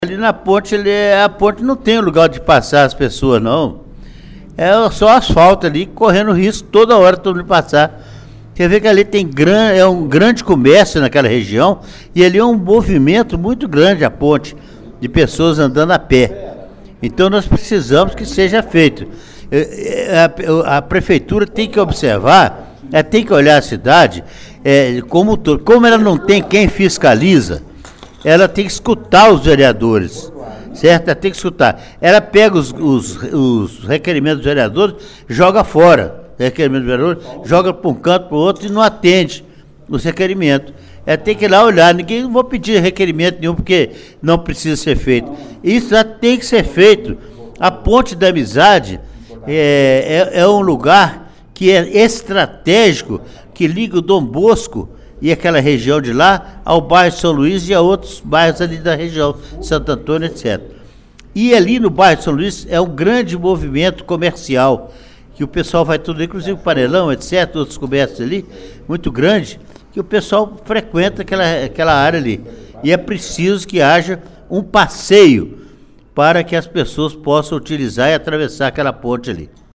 Ali na ponte, a ponte não tem lugar de passar as pessoas, não. É só asfalto ali, correndo risco toda hora todo mundo passar. Você vê que ali é um grande comércio naquela região e ali é um movimento muito grande a ponte, de pessoas andando a pé. Então nós precisamos que seja feito. A prefeitura tem que observar, tem que olhar a cidade como todo. Como ela não tem quem fiscaliza, ela tem que escutar os vereadores, certo? Ela tem que escutar. Ela pega os requerimentos dos vereadores, joga fora. Requerimento do vereador, joga para um canto, para o outro e não atende os requerimentos. Tem que ir lá olhar. Ninguém não vou pedir requerimento nenhum porque não precisa ser feito. Isso já tem que ser feito. A Ponte da Amizade é um lugar que é estratégico, que liga o Dom Bosco e aquela região de lá ao bairro São Luís e a outros bairros ali da região, Santo Antônio, etc. E ali no bairro São Luís é um grande movimento comercial, que o pessoal vai tudo, inclusive o Panelão, etc., outros comércios ali, muito grande, que o pessoal frequenta aquela área ali. E é preciso que haja um passeio para que as pessoas possam utilizar e atravessar aquela ponte ali.